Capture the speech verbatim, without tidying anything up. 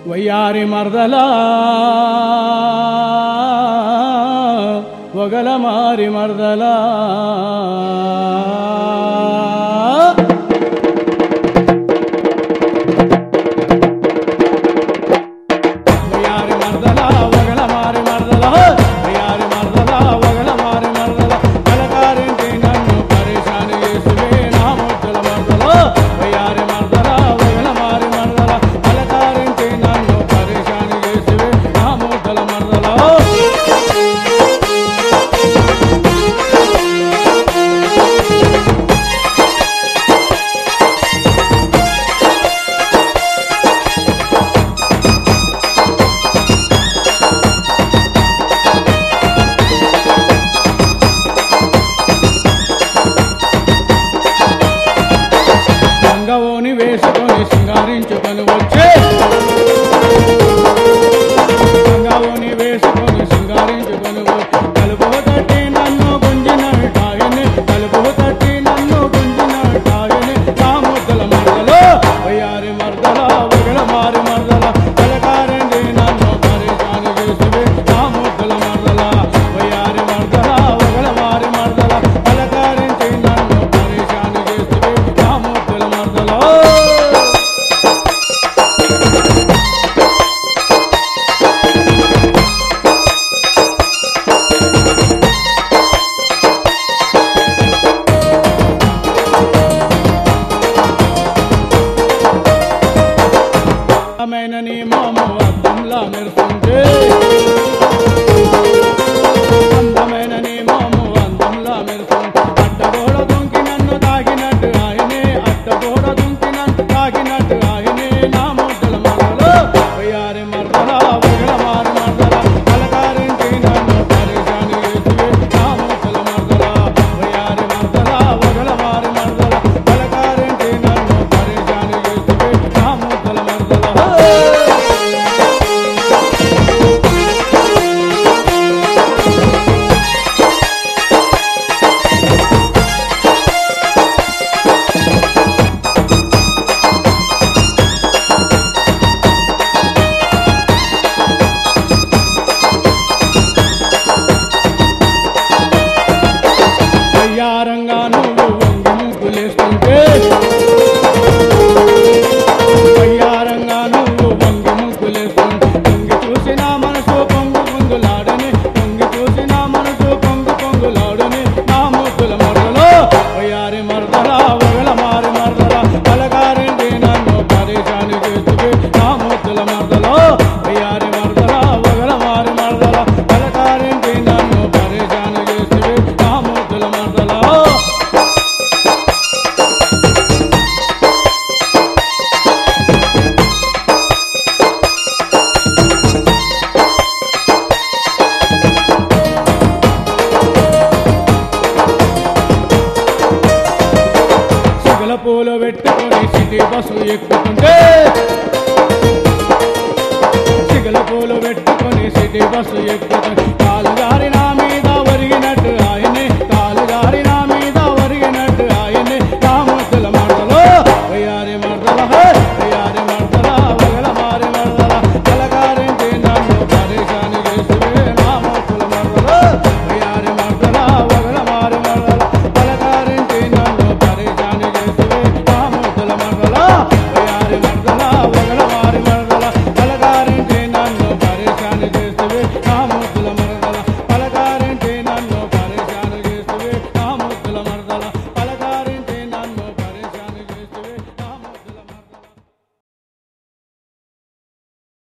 వయ్యారి మర్దలా వగల మారి మర్దలా వేసుకొని సింగారించుకొని వచ్చే గంగావోని వేసుకొని సింగారించుకొని వచ్చి కలుపు తట్టి నన్ను గుంజినటాయని కలుపు తట్టి నన్ను గుంజినటాయని నా ముద్దల మర్దలో వయ్యారి మర్దల వగల మారి మర్దల కలకారండి నన్ను పరిశాని చేసివి నా ముద్దల మర్దల వయ్యారి మర్దల వగల మారి మర్దల కలకారించి నన్ను పరిశాని చేసివి నా ముద్దల మర్దలో నీ మోము అద్దంలా మెరుస్తుంటే అందమైన నీ మోము అందంలా మెరుస్తుంటే అడ్డగోడ దుంకి నన్ను తాగినట్టు ఆయనే అడ్డగోడ దుంకి నన్ను తాగినట్టు ఆయనే నా ముద్దల మర్దలో వయ్యారి మర్దల వగల మారి మర్దల కలకారించి నన్ను పరిశాని చేసివి నా ముద్దల మర్దల వయ్యారి మర్దల వగల మారి మర్దల కలకారించి నన్ను పరిశాని చేసివి నా ముద్దల మర్దల వయ్యారంగా నువ్వు వంగి ముగ్గులేస్తుంటే వయ్యారంగా నువ్వు వంగి ముగ్గులేస్తుంటే పొంగి చూసి నా మనసు పొంగు పొంగులాడని పొంగి చూసి నా మనసు పొంగు పొంగులాడని నా ముద్దుల మర్దలో వయ్యారి మర్దల వగల మారి మర్దల కలగారింటి నన్ను పరిశాని చేసివి నా ముద్దుల మర్దలో వయ్యారి మర్దల వగల మారి మర్దల కలగారింటి నన్ను పరిశాని చేసివి నా ముద్దుల మర్దలో సిగల పూలు పెట్టుకొని సిటీ బస్సు ఎక్కుతుంటే సిగల పూలు పెట్టుకొని సిటీ బస్సు ఎక్కుతుంటే కాలు జారి నా మీద ఒరిగినట్టు